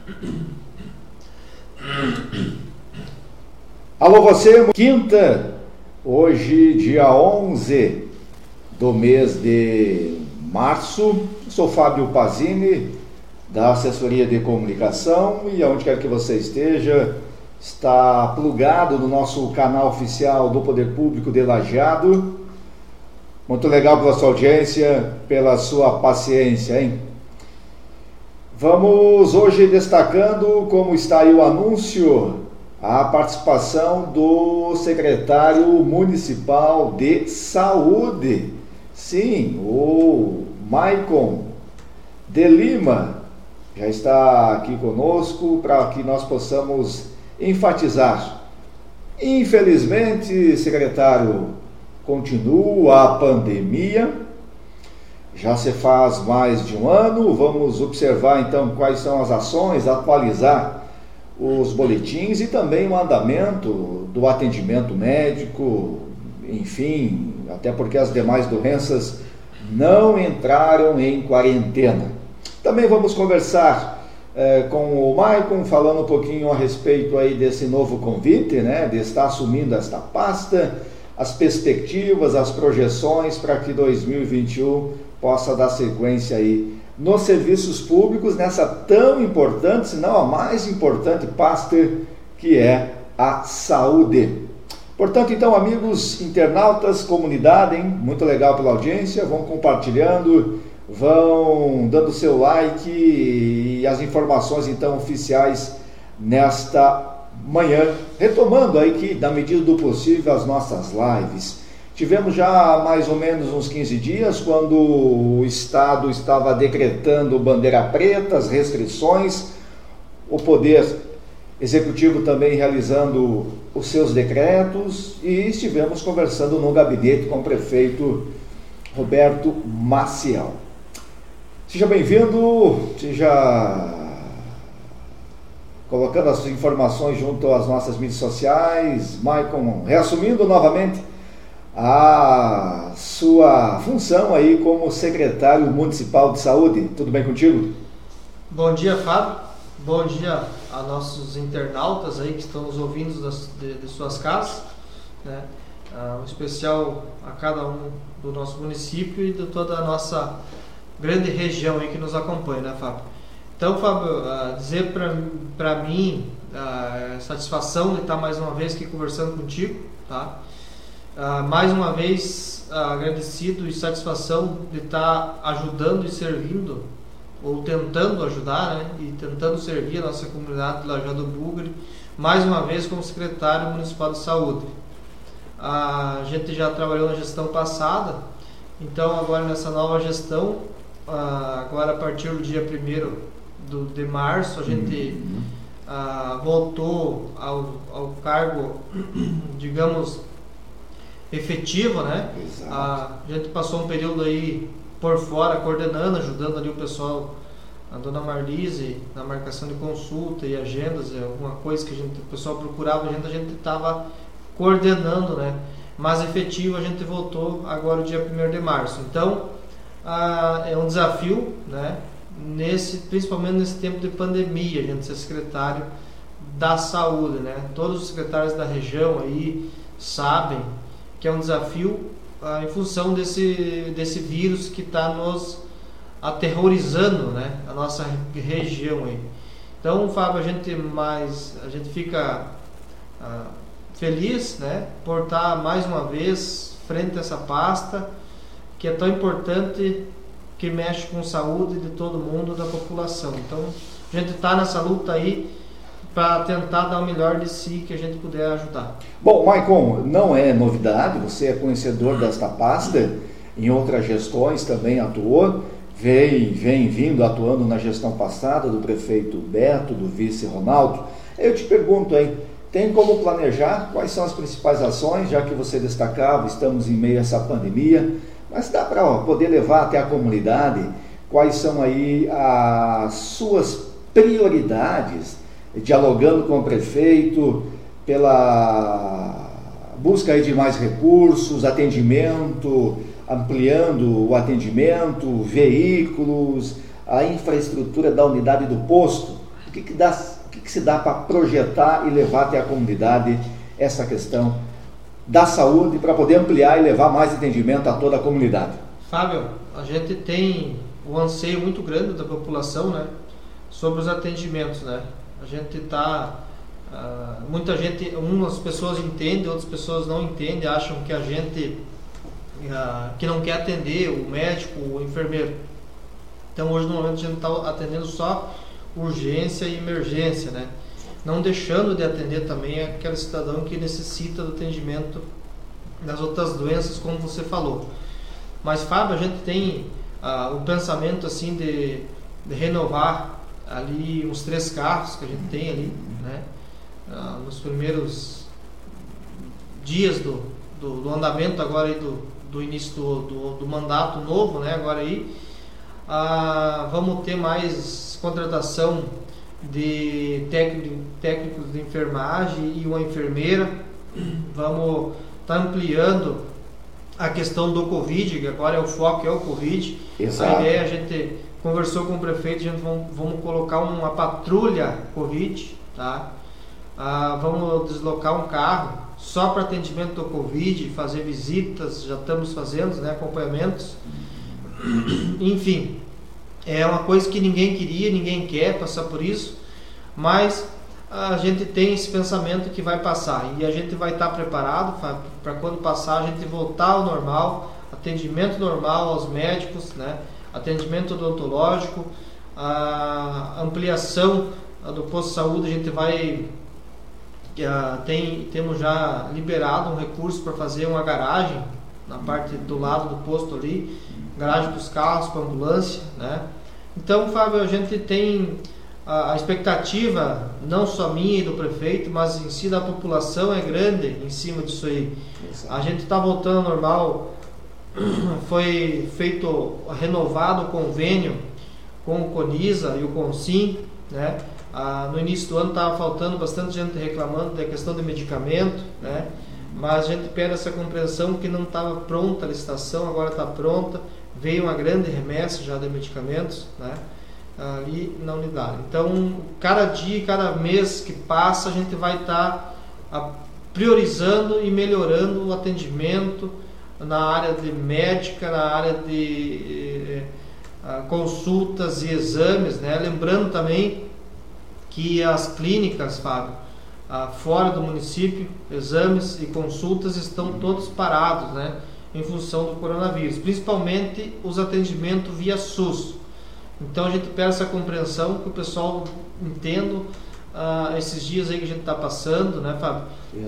Alô você, quinta, hoje dia 11 do mês de março, sou Fábio Pazini, da assessoria de comunicação, e aonde quer que você esteja, está plugado no nosso canal oficial do Poder Público de Lajeado. Muito legal pela sua audiência, pela sua paciência, hein? Vamos hoje destacando, como está aí o anúncio, a participação do secretário municipal de saúde, sim, o Maicon de Lima, já está aqui conosco para que nós possamos enfatizar. Infelizmente, secretário, continua a pandemia, já se faz mais de um ano. Vamos observar então quais são as ações, atualizar os boletins e também o andamento do atendimento médico, enfim, até porque as demais doenças não entraram em quarentena. Também vamos conversar com o Maicon, falando um pouquinho a respeito aí desse novo convite, né, de estar assumindo esta pasta, as perspectivas, as projeções para que 2021 possa dar sequência aí nos serviços públicos, nessa tão importante, se não a mais importante pasta, que é a saúde. Portanto, então, amigos internautas, comunidade, hein? Muito legal pela audiência, vão compartilhando, vão dando seu like e as informações, então, oficiais nesta manhã, retomando aí que, na medida do possível, as nossas lives. Tivemos já mais ou menos uns 15 dias, quando o Estado estava decretando bandeira preta, as restrições, o Poder Executivo também realizando os seus decretos, e estivemos conversando no gabinete com o prefeito Roberto Maciel. Seja bem-vindo, seja colocando as informações junto às nossas mídias sociais. Maicon, reassumindo novamente a sua função aí como secretário municipal de saúde. Tudo bem contigo? Bom dia, Fábio. Bom dia a nossos internautas aí que estão nos ouvindo de suas casas, né? Um especial a cada um do nosso município e de toda a nossa grande região aí que nos acompanha, né, Fábio? Então, Fábio, dizer para mim satisfação de estar mais uma vez aqui conversando contigo, tá? Mais uma vez agradecido e satisfação de estar ajudando e servindo, ou tentando ajudar, né, e tentando servir a nossa comunidade de Lajeado do Bugre, mais uma vez como secretário municipal de saúde. A gente já trabalhou na gestão passada, então agora nessa nova gestão, agora a partir do dia 1º de março, a gente voltou ao cargo, digamos, efetivo, né? A gente passou um período aí por fora, coordenando, ajudando ali o pessoal, a dona Marlise, na marcação de consulta e agendas, alguma coisa que o pessoal procurava, a gente estava coordenando, né? Mas efetivo a gente voltou agora o dia 1º de março. Então, é um desafio, né? Principalmente nesse tempo de pandemia, a gente ser secretário da saúde, né? Todos os secretários da região aí sabem que é um desafio em função desse vírus que está nos aterrorizando, né, a nossa região aí. Então, Fábio, a gente fica feliz, né, por estar mais uma vez frente a essa pasta que é tão importante, que mexe com saúde de todo mundo, da população. Então, a gente está nessa luta aí para tentar dar o melhor de si que a gente puder ajudar. Bom, Maicon, não é novidade, você é conhecedor desta pasta, em outras gestões também atuou, vem vindo atuando na gestão passada do prefeito Beto, do vice Ronaldo. Eu te pergunto aí, tem como planejar quais são as principais ações, já que você destacava, estamos em meio a essa pandemia, mas dá para poder levar até a comunidade quais são aí as suas prioridades, dialogando com o prefeito, pela busca aí de mais recursos, atendimento, ampliando o atendimento, veículos, a infraestrutura da unidade do posto. que se dá para projetar e levar até a comunidade essa questão da saúde para poder ampliar e levar mais atendimento a toda a comunidade? Fábio, a gente tem um anseio muito grande da população, né, sobre os atendimentos, né? A gente está... muita gente, umas pessoas entendem, outras pessoas não entendem, acham que a gente que não quer atender o médico, o enfermeiro. Então hoje no momento a gente está atendendo só urgência e emergência, né? Não deixando de atender também aquele cidadão que necessita do atendimento das outras doenças, como você falou. Mas, Fábio, a gente tem o pensamento assim de renovar ali uns 3 carros que a gente tem ali, né? Nos primeiros dias do andamento agora aí do início do mandato novo, né? Agora aí vamos ter mais contratação de técnicos de enfermagem e uma enfermeira. Vamos estar ampliando a questão do Covid, que agora o foco é o Covid. Exato. A ideia, a gente conversou com o prefeito, a gente vamos colocar uma patrulha Covid, tá? Vamos deslocar um carro só para atendimento do Covid, fazer visitas, já estamos fazendo, né, acompanhamentos. Enfim, é uma coisa que ninguém queria, ninguém quer passar por isso, mas a gente tem esse pensamento que vai passar e a gente vai estar preparado para quando passar a gente voltar ao normal, atendimento normal aos médicos, né, atendimento odontológico, a ampliação do posto de saúde. A gente vai temos já liberado um recurso para fazer uma garagem na parte do lado do posto ali, garagem para os carros, para a ambulância, né? Então, Fábio, a gente tem a expectativa, não só minha e do prefeito, mas em si da população é grande em cima disso aí. Exato. A gente está voltando ao normal, foi renovado o convênio com o CONISA e o CONSIM, né? No início do ano estava faltando bastante gente reclamando da questão de medicamento, né? Mas a gente pede essa compreensão que não estava pronta a licitação, agora está pronta, veio uma grande remessa já de medicamentos, né, ali na unidade. Então, cada dia, cada mês que passa, a gente vai estar priorizando e melhorando o atendimento na área de médica, na área de consultas e exames, né? Lembrando também que as clínicas, Fábio, fora do município, exames e consultas estão todos parados, né, em função do coronavírus, principalmente os atendimentos via SUS. Então a gente pede essa compreensão, que o pessoal entenda esses dias aí que a gente está passando, né, Fábio?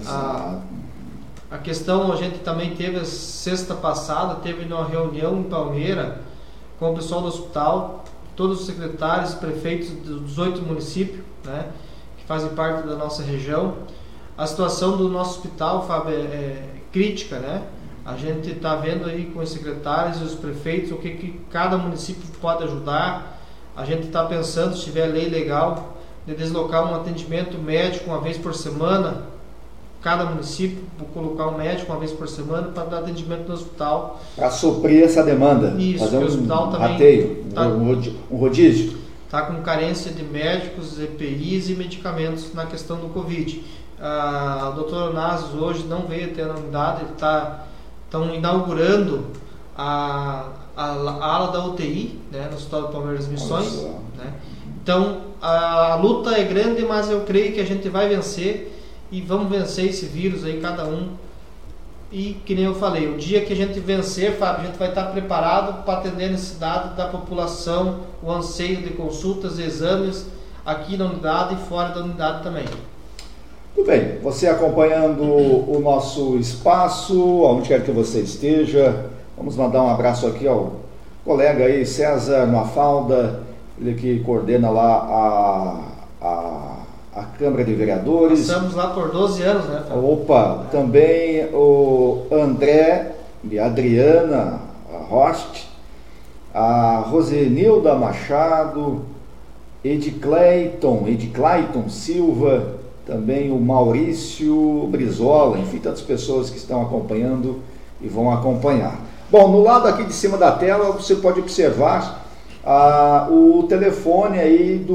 A questão, a gente também teve sexta passada, teve uma reunião em Palmeira com o pessoal do hospital, todos os secretários, prefeitos dos 8 municípios, né, que fazem parte da nossa região. A situação do nosso hospital, Fábio, é crítica, né? A gente está vendo aí com os secretários e os prefeitos o que cada município pode ajudar. A gente está pensando, se tiver lei legal, de deslocar um atendimento médico uma vez por semana. Cada município vou colocar um médico uma vez por semana para dar atendimento no hospital. Para suprir essa demanda. Isso, fazer o hospital também rateio, um rodízio. Está com carência de médicos, EPIs e medicamentos na questão do Covid. O doutor Onasio hoje não veio até a unidade, estão inaugurando a ala da UTI, né, no Hospital do Palmeiras Missões, né? Então a luta é grande, mas eu creio que a gente vai vencer e vamos vencer esse vírus aí, cada um. E que nem eu falei, o dia que a gente vencer, Fábio, a gente vai estar preparado para atender a necessidade da população, o anseio de consultas e exames aqui na unidade e fora da unidade também. Tudo bem, você acompanhando o nosso espaço, aonde quer que você esteja, vamos mandar um abraço aqui ao colega aí, César Mafalda, ele que coordena lá a Câmara de Vereadores. Estamos lá por 12 anos, né, Fábio? Opa, também o André e a Adriana Rost, a Rosenilda Machado, Edclayton Silva, também o Maurício Brizola, enfim, tantas pessoas que estão acompanhando e vão acompanhar. Bom, no lado aqui de cima da tela você pode observar o telefone aí do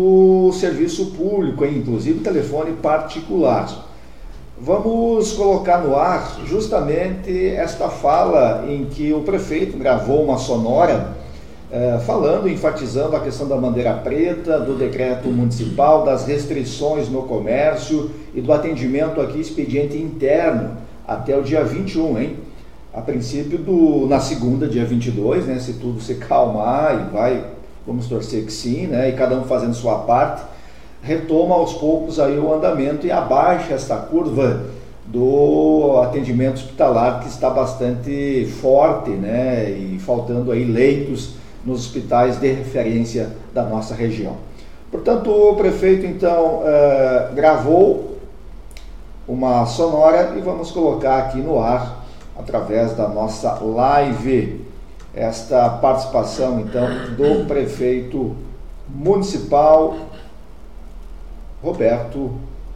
no serviço público, inclusive telefone particular. Vamos colocar no ar justamente esta fala em que o prefeito gravou uma sonora falando, enfatizando a questão da bandeira preta, do decreto municipal, das restrições no comércio e do atendimento aqui expediente interno até o dia 21, hein? A princípio na segunda, dia 22, né? Se tudo se calmar vamos torcer que sim, né? E cada um fazendo sua parte, retoma aos poucos aí o andamento e abaixa esta curva do atendimento hospitalar, que está bastante forte, né? E faltando aí leitos nos hospitais de referência da nossa região. Portanto, o prefeito então gravou uma sonora e vamos colocar aqui no ar, através da nossa live, esta participação então do prefeito municipal Roberto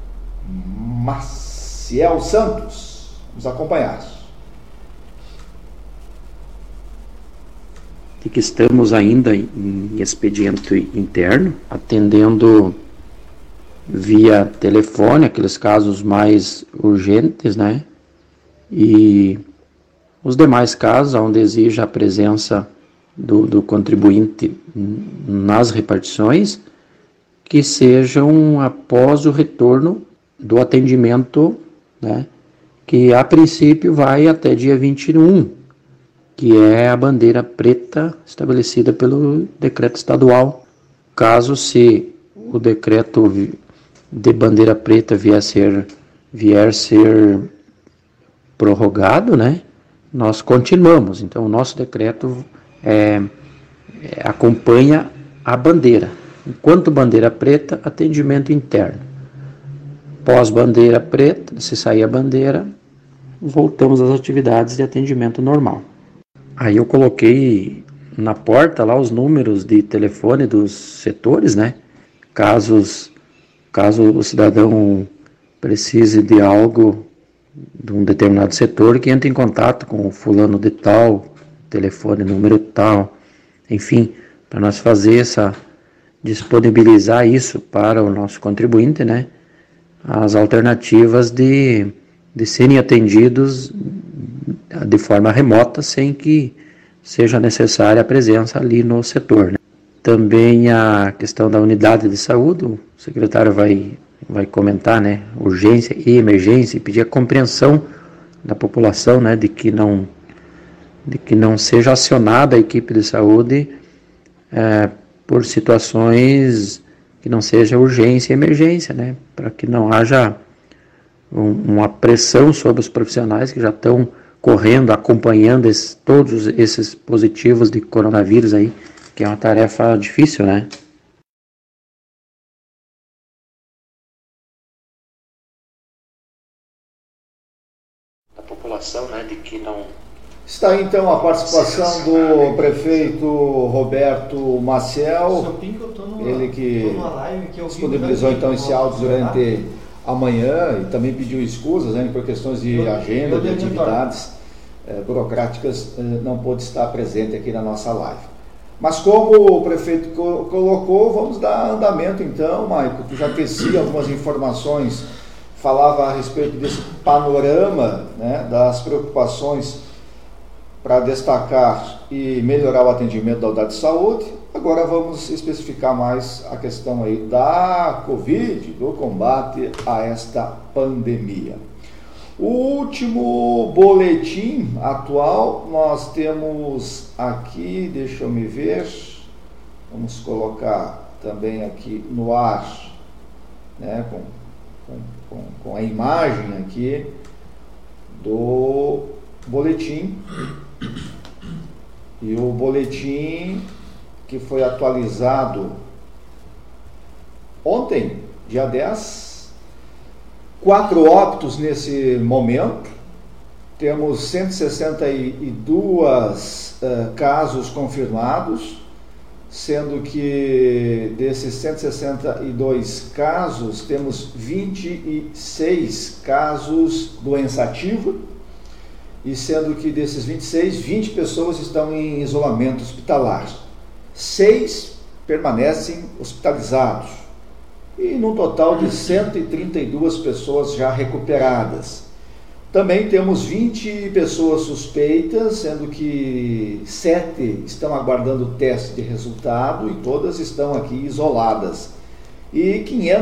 Maciel Santos. Vamos acompanhar. Que estamos ainda em expediente interno, atendendo via telefone, aqueles casos mais urgentes, né? E os demais casos, onde exige a presença do contribuinte nas repartições, que sejam após o retorno do atendimento, né? Que a princípio vai até dia 21, que é a bandeira preta estabelecida pelo decreto estadual. Caso se o decreto de bandeira preta vier ser prorrogado, né, nós continuamos. Então, o nosso decreto acompanha a bandeira. Enquanto bandeira preta, atendimento interno. Pós bandeira preta, se sair a bandeira, voltamos às atividades de atendimento normal. Aí eu coloquei na porta lá os números de telefone dos setores, né? Caso o cidadão precise de algo de um determinado setor, que entre em contato com o fulano de tal, telefone, número tal, enfim, para nós disponibilizar isso para o nosso contribuinte, né? As alternativas de serem atendidos de forma remota, sem que seja necessária a presença ali no setor, né? Também a questão da unidade de saúde, o secretário vai comentar, né? Urgência e emergência, e pedir a compreensão da população, né? De que não seja acionada a equipe de saúde por situações que não seja urgência e emergência, né? Para que não haja uma pressão sobre os profissionais que já estão correndo, acompanhando todos esses positivos de coronavírus aí, que é uma tarefa difícil, né? A população, né, de que não... Está aí, então, a participação do prefeito Roberto Maciel, ele que disponibilizou então esse áudio durante a manhã e também pediu escusas, né, por questões de agenda, de atividades burocráticas, não pôde estar presente aqui na nossa live. Mas como o prefeito colocou, vamos dar andamento então, Maico, que já tecia algumas informações, falava a respeito desse panorama, né, das preocupações para destacar e melhorar o atendimento da unidade de saúde. Agora vamos especificar mais a questão aí da Covid, do combate a esta pandemia. O último boletim atual nós temos aqui, deixa eu me ver, vamos colocar também aqui no ar, né, com a imagem aqui do boletim. E o boletim que foi atualizado ontem, dia 10, 4 óbitos nesse momento, temos 162 casos confirmados, sendo que desses 162 casos, temos 26 casos doença ativa, e sendo que desses 26, 20 pessoas estão em isolamento hospitalar. 6 permanecem hospitalizados. e num total de 132 pessoas já recuperadas. Também temos 20 pessoas suspeitas, sendo que 7 estão aguardando o teste de resultado e todas estão aqui isoladas. E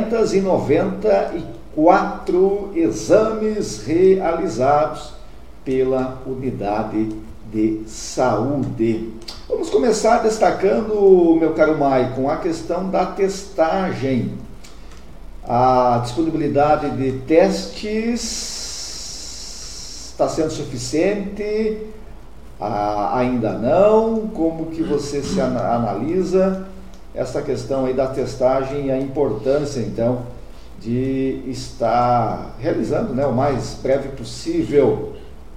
594 exames realizados pela unidade de saúde. Vamos começar destacando, meu caro Maicon, a questão da testagem. A disponibilidade de testes está sendo suficiente? Ainda não? Como que você se analisa essa questão aí da testagem e a importância, então, de estar realizando, né, o mais breve possível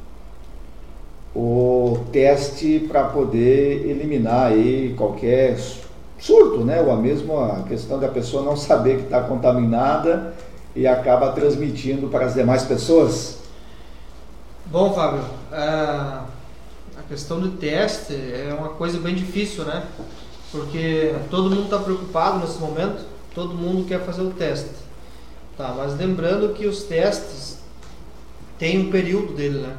o teste para poder eliminar aí qualquer surto, né, ou a mesma questão da pessoa não saber que está contaminada e acaba transmitindo para as demais pessoas? Bom, Fábio, a questão do teste é uma coisa bem difícil, né? Porque todo mundo está preocupado nesse momento, todo mundo quer fazer o teste. Tá, mas lembrando que os testes têm um período dele, né?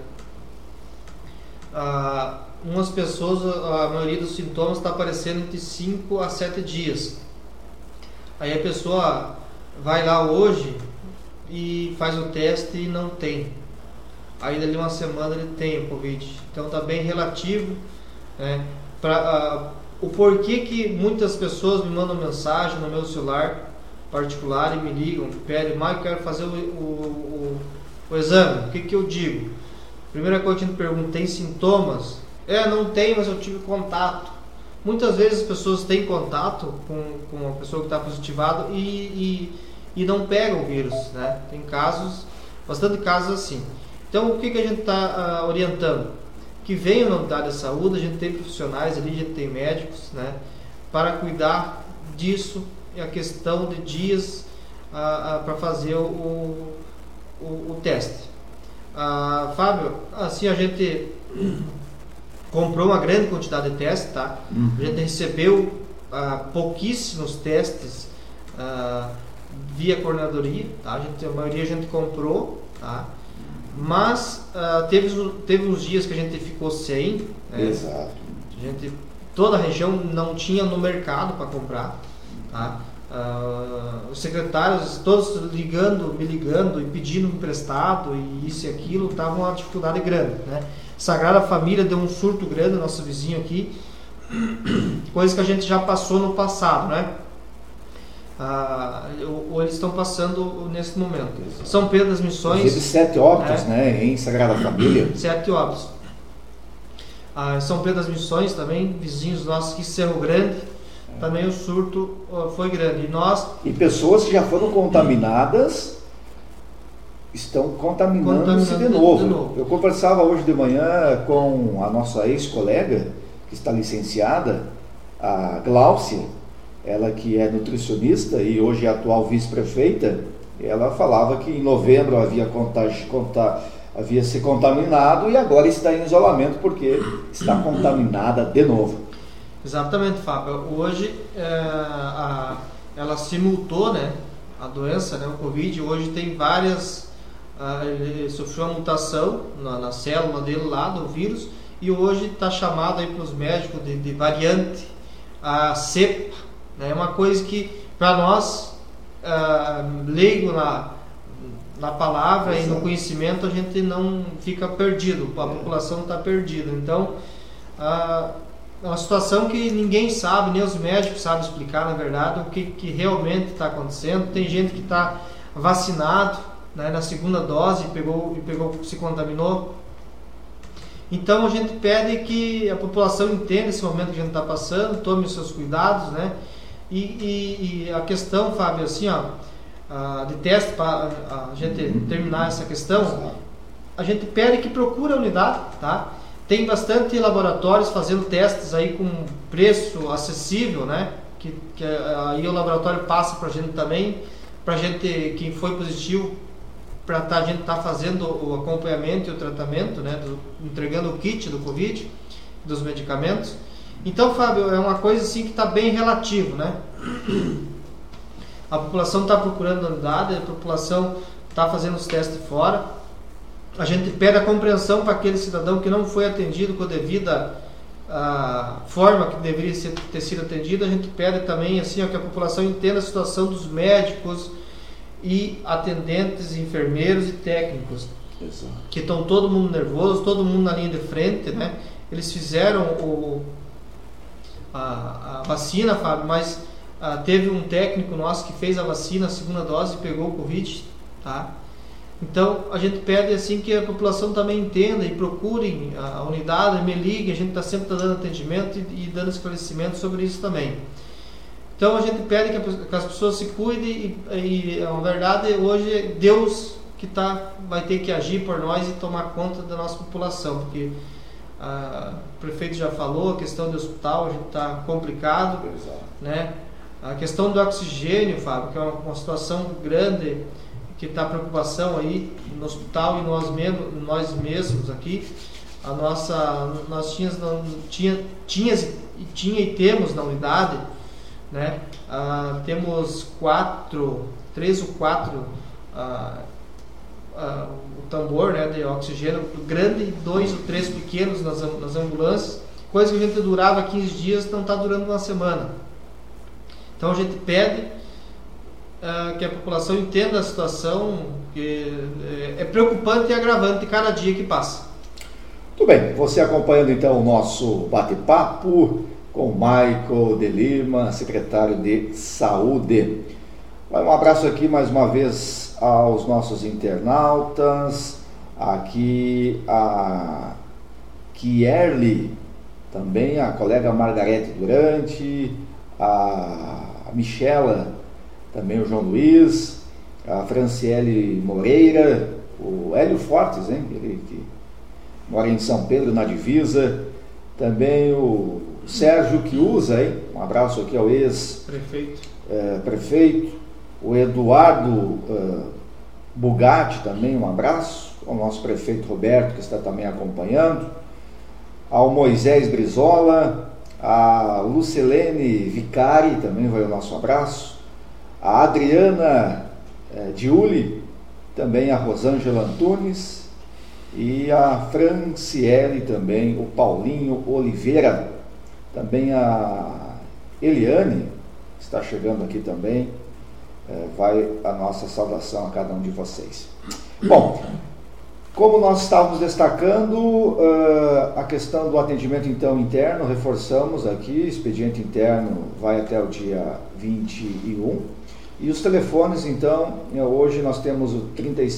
Umas pessoas, a maioria dos sintomas está aparecendo entre 5 a 7 dias. Aí a pessoa vai lá hoje e faz o teste e não tem. Aí dali uma semana ele tem o Covid. Então está bem relativo, né? O porquê que muitas pessoas me mandam mensagem no meu celular particular e me ligam, pedem, mas eu quero fazer o exame. O que eu digo? Primeira coisa que a gente pergunta, tem sintomas? Não tem, mas eu tive contato. Muitas vezes as pessoas têm contato com a pessoa que está positivada e não pegam o vírus, né? Tem casos, bastante casos assim. Então, o que a gente está orientando? Que venham na unidade de saúde, a gente tem profissionais ali, a gente tem médicos, né, para cuidar disso, e a questão de dias para fazer o teste. Fábio, assim a gente comprou uma grande quantidade de testes, tá? A gente recebeu pouquíssimos testes via coordenadoria, tá? A maioria a gente comprou, tá? Mas teve uns dias que a gente ficou sem, né? Exato. Toda a região não tinha no mercado para comprar, tá? Os secretários todos me ligando e pedindo emprestado e isso e aquilo, estava uma dificuldade grande, né? Sagrada Família deu um surto grande, nosso vizinho aqui, coisa que a gente já passou no passado, né? Ou eles estão passando nesse momento. Exato. São Pedro das Missões. Teve 7 óbitos, né, em Sagrada Família. 7 óbitos. São Pedro das Missões também, vizinhos nossos aqui, Cerro Grande, também o surto foi grande. E pessoas que já foram contaminadas estão contaminando-se de novo. Eu conversava hoje de manhã com a nossa ex-colega, que está licenciada, a Glaucia, ela que é nutricionista e hoje é atual vice-prefeita. Ela falava que em novembro havia se contaminado e agora está em isolamento porque está contaminada de novo. Exatamente, Fábio. Hoje ela simultou, né, a doença, né, o Covid. Hoje tem várias, ele sofreu uma mutação na célula dele lá do vírus e hoje está chamado aí para os médicos de variante a cepa. É uma coisa que, para nós, leigo na palavra e no conhecimento, a gente não fica perdido, a população está perdida. Então, é uma situação que ninguém sabe, nem os médicos sabem explicar, na verdade, o que realmente está acontecendo. Tem gente que está vacinado, né, na segunda dose e se contaminou. Então, a gente pede que a população entenda esse momento que a gente está passando, tome os seus cuidados, né? E a questão, Fábio, assim, de teste, para a gente terminar essa questão, a gente pede que procure a unidade, tá? Tem bastante laboratórios fazendo testes aí com preço acessível, né? Que aí o laboratório passa para a gente também, para a gente, quem foi positivo, para a gente estar fazendo o acompanhamento e o tratamento, né? Entregando o kit do Covid, dos medicamentos. Então, Fábio, é uma coisa assim que está bem relativo, né? A população está procurando a unidade, a população está fazendo os testes fora. A gente pede a compreensão para aquele cidadão que não foi atendido com a devida forma que deveria ter sido atendido. A gente pede também assim, que a população entenda a situação dos médicos e atendentes, enfermeiros e técnicos. Exato. Que estão todo mundo nervoso, todo mundo na linha de frente, né? Eles fizeram a vacina, Fábio, mas teve um técnico nosso que fez a vacina, a segunda dose, e pegou o Covid, tá? Então a gente pede assim que a população também entenda e procurem a unidade, me liguem, a gente está sempre dando atendimento e dando esclarecimento sobre isso também. Então a gente pede que as pessoas se cuidem e na verdade hoje Deus que vai ter que agir por nós e tomar conta da nossa população, porque o prefeito já falou, a questão do hospital, a gente está complicado, né? A questão do oxigênio, Fábio, que é uma situação grande, que está preocupação aí no hospital e nós mesmos aqui. Nós tinha e temos na unidade, né? Temos 3 ou 4 o tambor, né, de oxigênio grande e 2 ou 3 pequenos nas ambulâncias, coisa que a gente durava 15 dias, não está durando uma semana. Então a gente pede que a população entenda a situação, que é preocupante e agravante cada dia que passa. Muito bem, você acompanhando então o nosso bate-papo com Michael de Lima, secretário de Saúde. Um abraço aqui mais uma vez aos nossos internautas, aqui a Kierli, também a colega Margarete Durante, a Michela, também o João Luiz, a Franciele Moreira, o Hélio Fortes, hein? Ele que mora em São Pedro, na divisa, também o Sérgio que usa, hein? Um abraço aqui ao ex-prefeito, o Eduardo Bugatti também, um abraço, ao nosso prefeito Roberto que está também acompanhando, ao Moisés Brizola, a Lucilene Vicari também vai o nosso abraço, a Adriana Diuli, também a Rosângela Antunes e a Franciele também, o Paulinho Oliveira, também a Eliane está chegando aqui também, vai a nossa saudação a cada um de vocês. Bom, como nós estávamos destacando a questão do atendimento então interno, reforçamos aqui, expediente interno vai até o dia 21, e os telefones então, hoje nós temos o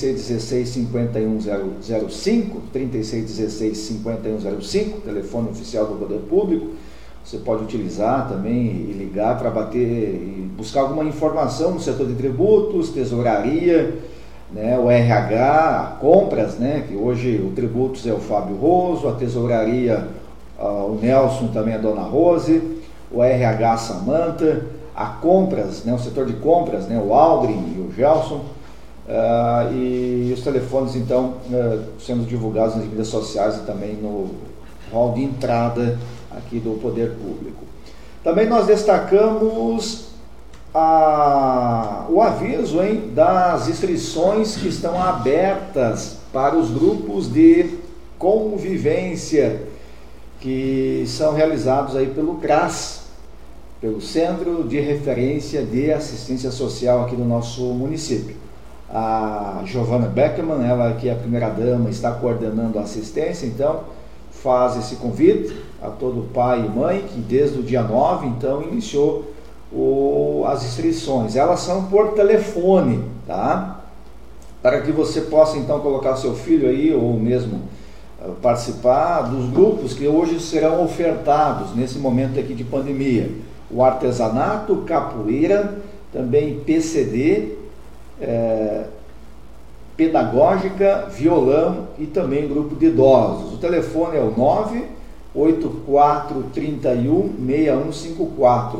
3616-5105, 3616-5105, telefone oficial do Poder Público. Você pode utilizar também e ligar para bater e buscar alguma informação no setor de tributos, tesouraria, né, o RH, compras, né, que hoje o tributos é o Fábio Roso, a tesouraria o Nelson, também a Dona Rose, o RH a Samanta, a compras, né, o setor de compras, né, o Aldrin e o Gelson, e os telefones então sendo divulgados nas mídias sociais e também no hall de entrada aqui do Poder Público. Também nós destacamos o aviso, hein, das inscrições que estão abertas para os grupos de convivência que são realizados aí pelo CRAS, pelo Centro de Referência de Assistência Social aqui do nosso município. A Giovana Beckman, ela que é a primeira-dama, está coordenando a assistência, então faz esse convite a todo pai e mãe que desde o dia 9, então, iniciou as inscrições. Elas são por telefone, tá? Para que você possa, então, colocar seu filho aí, ou mesmo participar dos grupos que hoje serão ofertados nesse momento aqui de pandemia. O artesanato, capoeira, também PCD, pedagógica, violão e também grupo de idosos. O telefone é o 98431-6154,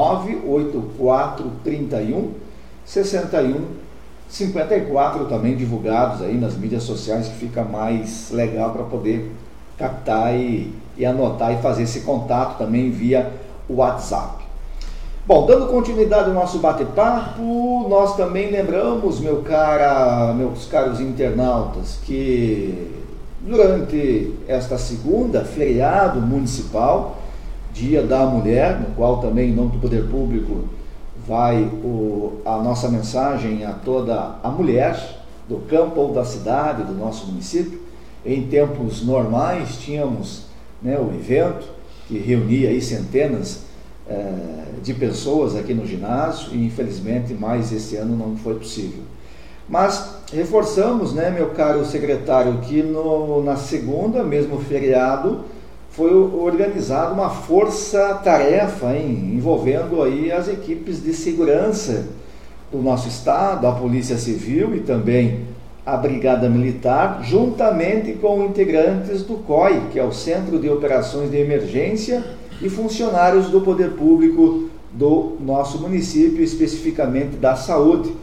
98431-6154, também divulgados aí nas mídias sociais, que fica mais legal para poder captar e anotar e fazer esse contato também via WhatsApp. Bom, dando continuidade ao nosso bate-papo, nós também lembramos, meus caros internautas, que durante esta segunda, feriado municipal, Dia da Mulher, no qual também, em nome do Poder Público, vai a nossa mensagem a toda a mulher do campo ou da cidade, do nosso município. Em tempos normais, tínhamos, né, o evento que reunia aí centenas de pessoas aqui no ginásio, e infelizmente mais esse ano não foi possível. Mas reforçamos, né, meu caro secretário, que na segunda, mesmo feriado, foi organizada uma força-tarefa envolvendo aí as equipes de segurança do nosso estado, a Polícia Civil e também a Brigada Militar, juntamente com integrantes do COI, que é o Centro de Operações de Emergência, e funcionários do Poder Público do nosso município, especificamente da saúde,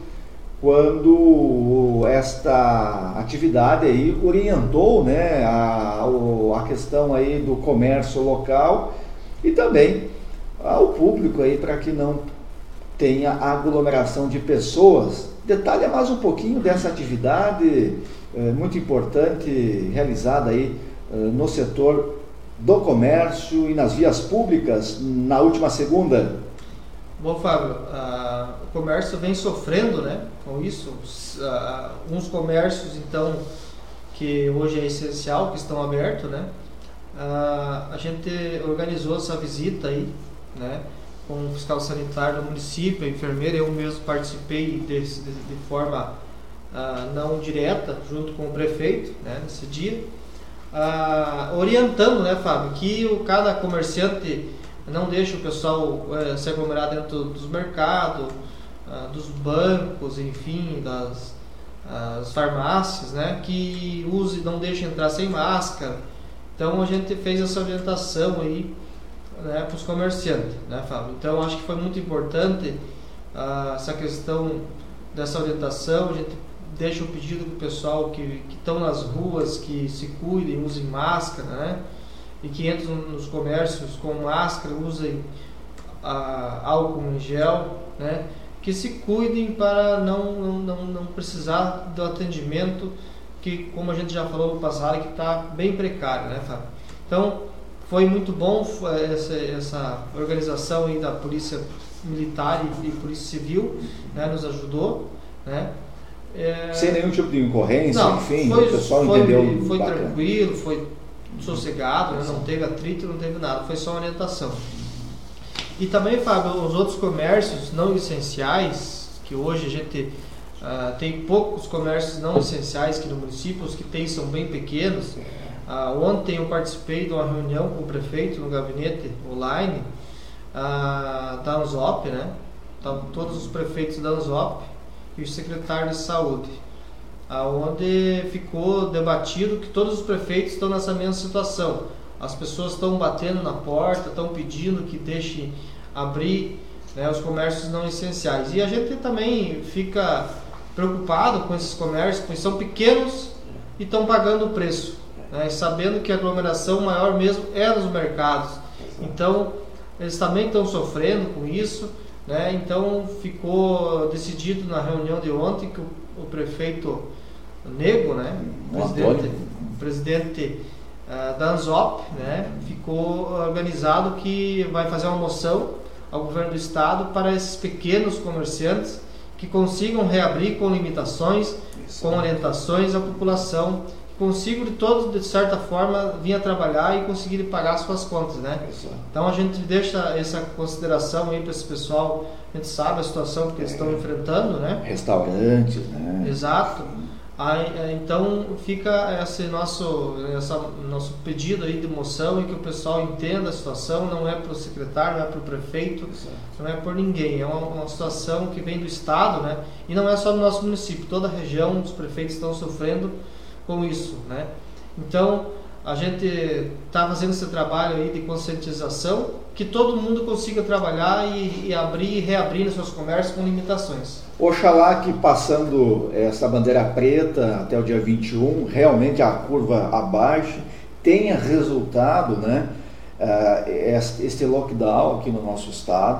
quando esta atividade aí orientou, né, a questão aí do comércio local e também ao público aí para que não tenha aglomeração de pessoas. Detalha mais um pouquinho dessa atividade muito importante realizada aí no setor do comércio e nas vias públicas na última segunda. Bom, Fábio, o comércio vem sofrendo, né, com isso. Uns comércios, então, que hoje é essencial, que estão abertos, né. A gente organizou essa visita aí, né, com o fiscal sanitário do município, a enfermeira. Eu mesmo participei de forma não direta, junto com o prefeito, né, nesse dia, orientando, né, Fábio, que cada comerciante não deixa o pessoal se aglomerar dentro dos mercados, dos bancos, enfim, das farmácias, né, que não deixa entrar sem máscara. Então a gente fez essa orientação aí, né, para os comerciantes, né, Fábio? Então acho que foi muito importante essa questão dessa orientação. A gente deixa o pedido para o pessoal que estão nas ruas, que se cuidem, usem máscara, né? E que entram nos comércios com máscara, usem álcool em gel, né? Que se cuidem para não precisar do atendimento que, como a gente já falou no passado, que está bem precário, né, Fábio? Então, foi muito bom essa organização aí da Polícia Militar e Polícia Civil, né, nos ajudou, né? Sem nenhum tipo de incorrência, não, enfim, o pessoal entendeu. Foi tranquilo, foi sossegado, né? Não teve atrito, não teve nada, foi só uma orientação. E também, Fábio, os outros comércios não essenciais, que hoje a gente tem poucos comércios não essenciais aqui no município, os que tem são bem pequenos. Ontem eu participei de uma reunião com o prefeito no gabinete online da ANZOP, né? Então, todos os prefeitos da ANZOP e o secretário de saúde, onde ficou debatido que todos os prefeitos estão nessa mesma situação. As pessoas estão batendo na porta, estão pedindo que deixe abrir, né, os comércios não essenciais. E a gente também fica preocupado com esses comércios, porque são pequenos e estão pagando o preço, né, sabendo que a aglomeração maior mesmo é nos mercados. Então, eles também estão sofrendo com isso, né? Então, ficou decidido na reunião de ontem que o prefeito Nego, né, presidente da ANZOP, né, ficou organizado que vai fazer uma moção ao governo do estado para esses pequenos comerciantes que consigam reabrir com limitações, com orientações à população, que consigam de certa forma vir a trabalhar e conseguir pagar suas contas, né? Então a gente deixa essa consideração aí para esse pessoal. A gente sabe a situação que eles estão enfrentando, né? Restaurantes, né? Exato. Então fica esse nosso pedido aí de moção, e que o pessoal entenda a situação. Não é para o secretário, não é para o prefeito, não é por ninguém. É uma situação que vem do estado, né? E não é só no nosso município, toda a região, os prefeitos estão sofrendo com isso, né? Então a gente está fazendo esse trabalho aí de conscientização, que todo mundo consiga trabalhar e abrir e reabrir os seus comércios com limitações. Oxalá que, passando essa bandeira preta até o dia 21, realmente a curva abaixe, tenha resultado, né, este lockdown aqui no nosso estado,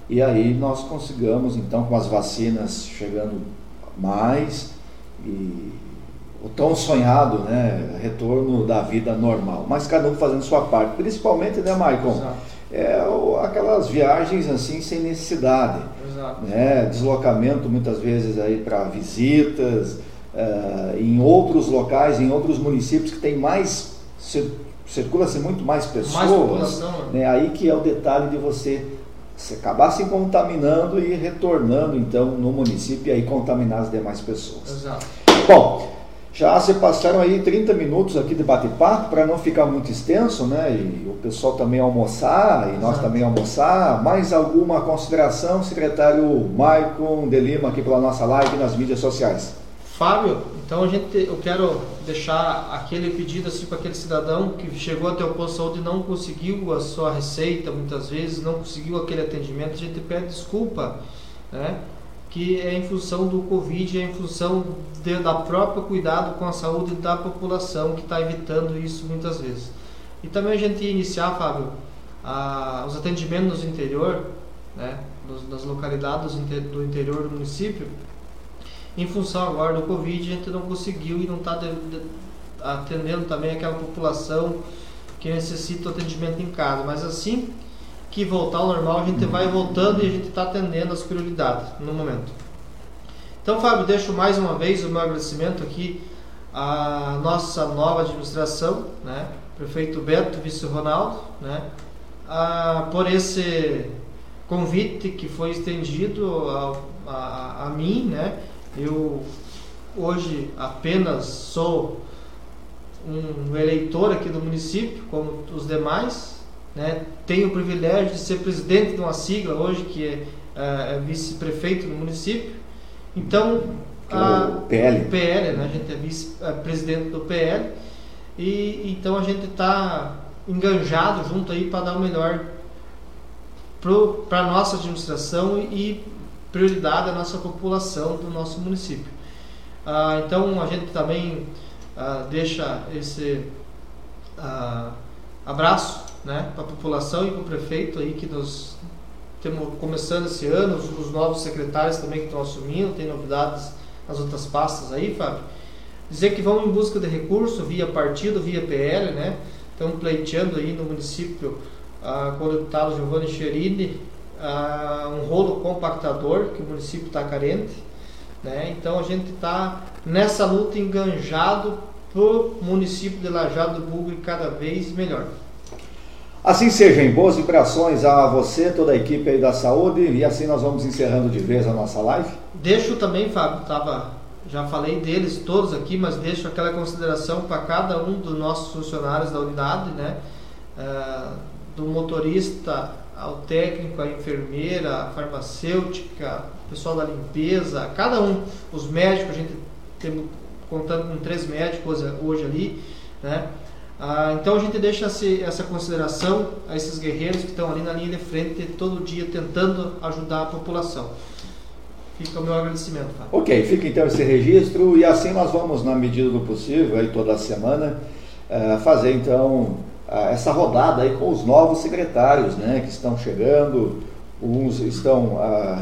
e aí nós consigamos, então, com as vacinas chegando mais, e o tão sonhado, né, retorno da vida normal, mas cada um fazendo sua parte, principalmente, né, Maicon? Aquelas viagens assim sem necessidade, né, deslocamento muitas vezes aí para visitas, em outros locais, em outros municípios que tem mais, circula-se muito mais pessoas, né, aí que é o detalhe de você acabar se contaminando e retornando então no município e aí contaminar as demais pessoas. Exato. Bom, já se passaram aí 30 minutos aqui de bate-papo, para não ficar muito extenso, né? E o pessoal também almoçar, e nós também almoçar. Mais alguma consideração, secretário Maicon de Lima, aqui pela nossa live nas mídias sociais? Fábio, então eu quero deixar aquele pedido assim para aquele cidadão que chegou até o posto de saúde e não conseguiu a sua receita, muitas vezes não conseguiu aquele atendimento, a gente pede desculpa, né? Que é em função do Covid, é em função da própria cuidado com a saúde da população que está evitando isso muitas vezes. E também a gente ia iniciar, Fábio, os atendimentos no interior, né, nas localidades do interior do município. Em função agora do Covid, a gente não conseguiu e não está atendendo também aquela população que necessita o atendimento em casa, mas assim que voltar ao normal, a gente vai voltando e a gente está atendendo as prioridades no momento. Então, Fábio, deixo mais uma vez o meu agradecimento aqui à nossa nova administração, né? Prefeito Beto, vice Ronaldo, né? Por esse convite que foi estendido a mim, né? Eu hoje apenas sou um eleitor aqui do município, como os demais, né? Tenho o privilégio de ser presidente de uma sigla hoje que é vice-prefeito no município. Então, o PL. né? A gente é vice-presidente do PL e então a gente está enganjado junto aí para dar o melhor para a nossa administração e prioridade à nossa população do nosso município. Então a gente também deixa esse abraço, né, para a população e para o prefeito aí que nós temos começando esse ano, os novos secretários também que estão assumindo, tem novidades nas outras pastas aí, Fábio. Dizer que vão em busca de recurso via partido, via PL, né? Estão pleiteando aí no município com o deputado Giovanni Cherini um rolo compactador que o município está carente, né? Então a gente está nessa luta enganjado para o município de Lajeado do Bugre cada vez melhor. Assim seja, em boas vibrações a você, toda a equipe aí da saúde, e assim nós vamos encerrando de vez a nossa live. Deixo também, Fábio, já falei deles todos aqui, mas deixo aquela consideração para cada um dos nossos funcionários da unidade, né? Do motorista ao técnico, a enfermeira, a farmacêutica, o pessoal da limpeza, cada um, os médicos, a gente tem contando com 3 médicos hoje ali, né? Então a gente deixa essa consideração a esses guerreiros que estão ali na linha de frente todo dia tentando ajudar a população. Fica o meu agradecimento, Fábio. Ok, fica então esse registro e assim nós vamos, na medida do possível, aí toda semana, fazer então essa rodada aí com os novos secretários, né, que estão chegando, uns estão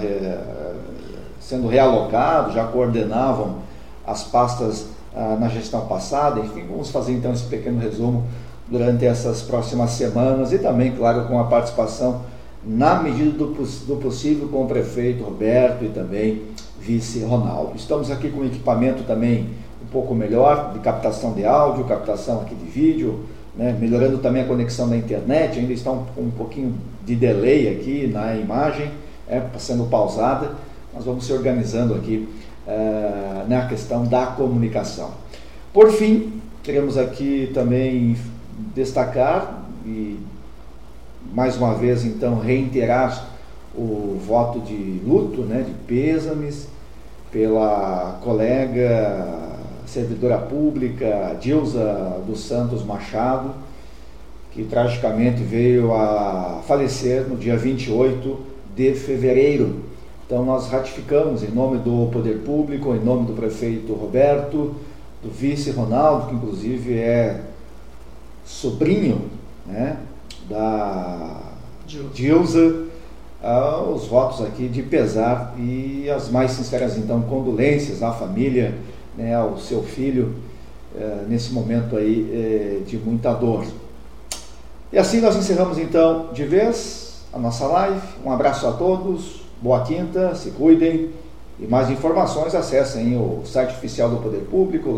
sendo realocados, já coordenavam as pastas na gestão passada, enfim, vamos fazer então esse pequeno resumo durante essas próximas semanas e também, claro, com a participação na medida do possível com o prefeito Roberto e também vice Ronaldo. Estamos aqui com equipamento também um pouco melhor de captação de áudio, captação aqui de vídeo, né, melhorando também a conexão da internet, ainda está um pouquinho de delay aqui na imagem, sendo pausada, nós vamos se organizando aqui na questão da comunicação. Por fim, queremos aqui também destacar e mais uma vez então reiterar o voto de luto, né, de pêsames pela colega servidora pública Dilza dos Santos Machado, que tragicamente veio a falecer no dia 28 de fevereiro. Então nós ratificamos em nome do Poder Público, em nome do prefeito Roberto, do vice Ronaldo, que inclusive é sobrinho, né, da Dilza, os votos aqui de pesar e as mais sinceras, então, condolências à família, né, ao seu filho, nesse momento aí de muita dor. E assim nós encerramos, então, de vez a nossa live. Um abraço a todos, boa quinta, se cuidem, e mais informações acessem o site oficial do Poder Público,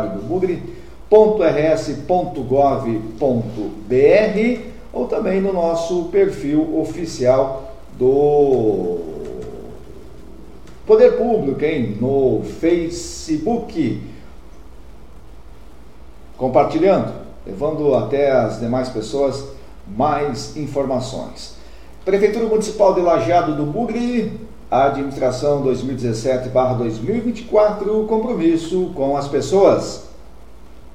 lajeadodobugre.rs.gov.br, ou também no nosso perfil oficial do Poder Público, no Facebook, compartilhando, levando até as demais pessoas mais informações. Prefeitura Municipal de Lajeado do Bugre, administração 2017/2024, compromisso com as pessoas.